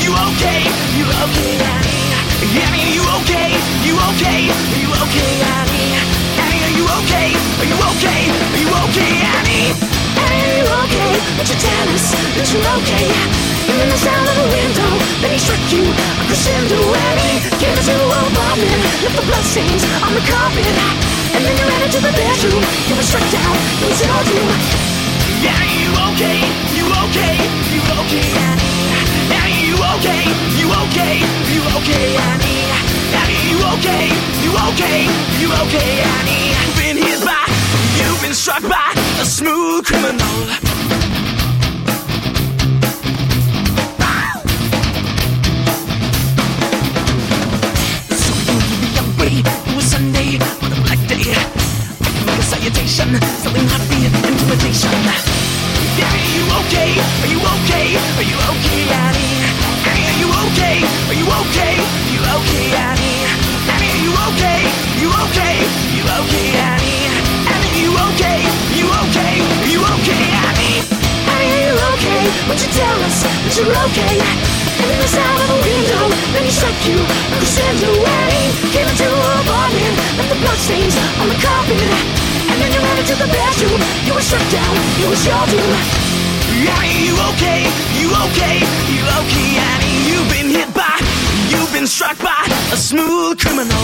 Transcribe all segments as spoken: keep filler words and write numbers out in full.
you okay? You okay, Annie? Annie, you okay? You okay? You okay, Annie? Annie, are you okay? Are you okay? Are you okay, Annie? Annie, are you okay? Would you tell us that you're okay? And then the sound of the window, then he struck you a crescendo. Annie came into a apartment, left the bloodstains on the carpet, and then you ran into the bedroom. You were struck down, it was your doom. Annie, you okay? You okay? You okay, Annie? Annie, you okay? You okay? You okay, Annie? Annie, you okay? You okay? You okay, Annie? You've been hit by, you've been struck by a smooth criminal. So you be away, it was Sunday, on a black day. I can make a salutation, something not be intimidation. Annie, you okay? Are you okay? Are you okay, Annie? Annie, are you okay? Are you okay? You okay, Annie? Annie, are you okay? You okay? You okay, Annie? Annie, you okay? You okay? You okay, Annie? Annie, are you okay? Would you tell us that you're okay? And then the sound of a window, then he struck you a crescendo. Annie came into her apartment, left the bloodstains on the carpet, and then you ran into the bedroom. You were struck down, it was your doom. Annie, you okay? You okay? You okay, Annie? You've been hit by, you've been struck by a smooth criminal.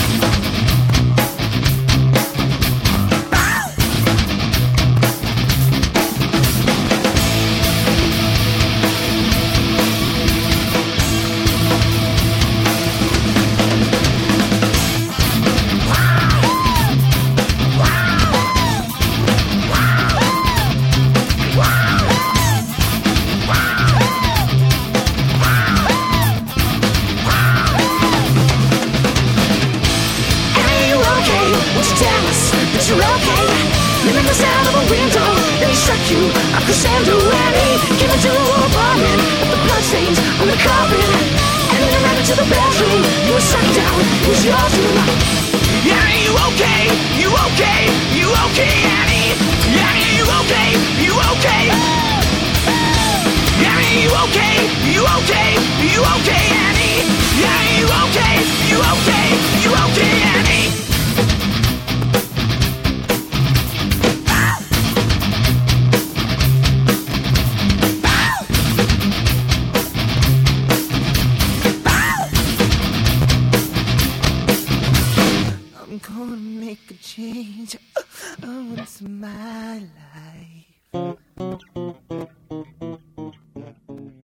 You're okay. And then the sound of a window, then he struck you a crescendo. Annie came into her apartment, with the bloodstains on the carpet, and then you ran into the bedroom. You were struck down, it was your doom. Annie, you okay? You okay? You okay, Annie? Annie, you okay? You okay? Annie, you okay? You okay? You okay, Annie? Annie, you okay? You okay? You okay, Annie? I'm gonna make a change once in my life.